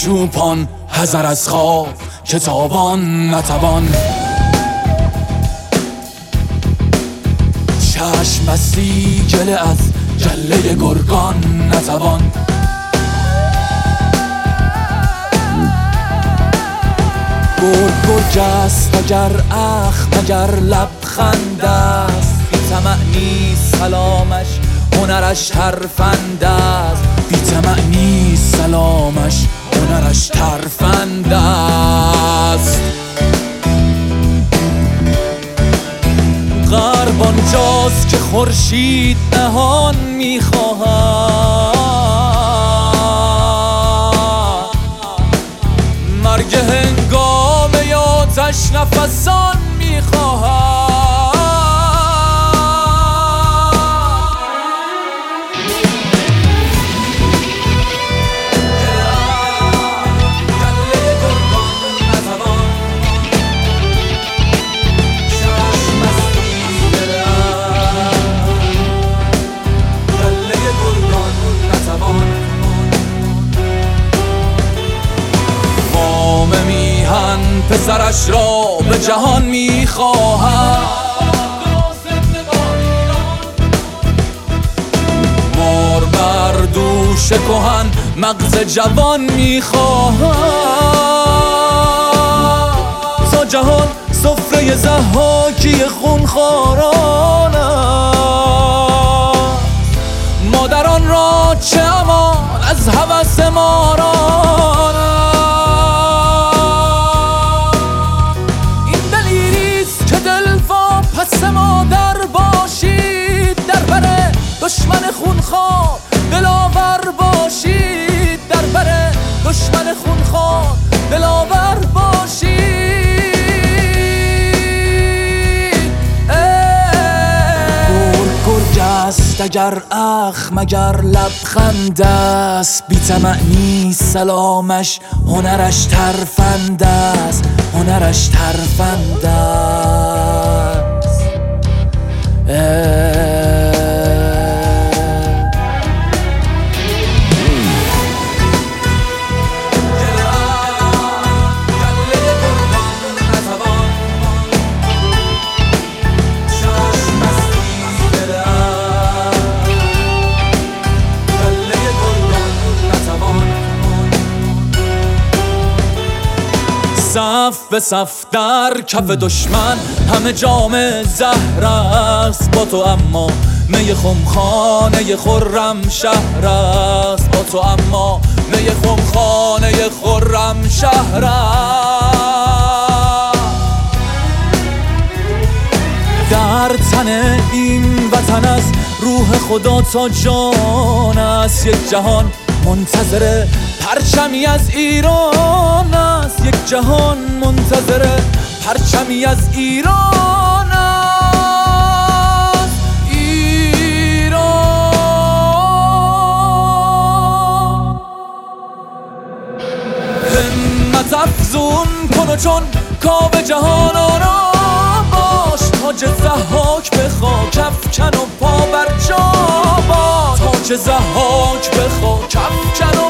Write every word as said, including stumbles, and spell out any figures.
چوپان حذر از خواب کتابان نتوان، چشم بستی گله از جله گرگان نتوان. گرگ گرگ است اگر اخم اگر لبخند است، بی طمع نیست سلامش هنرش ترفند است، بی طمع نیست سلامش هنرش ترفند است. غرب آنجاست که خورشید نهان می‌خواهد، مرگ هنگام آتش نفسان می‌خواهد. پسرش را به جهان می‌خواهد، مار بر دوش کهن مغز جوان می‌خواهد. تا جهان سفره ضحاکی خونخواران است، مادران را چه امان از هوس ماران است. پس مادر باشید در بر دشمن خونخوار، دلاور باشید در بر دشمن خونخوار، دلاور باشید. گرگ گرگ است اگر اخم اگر لبخند است، بی طمع نیست سلامش هنرش ترفند است، هنرش ترفند است. صف به صف در کف دشمن همه جام زهر است، با تو اما می خمخانه خرم شهر است، با تو اما می خمخانه خرم شهر است. در تن این وطن است روح خدا تا جان است، یک جهان منتظر پرچمی از ایران است، یک جهان منتظر پرچمی از ایران است. ایران همت افزون کن و چون کاو جهان آرام باش، تاج ضحاک به خاک افکن و پا بر جا باش، تاج ضحاک به خاک افکن و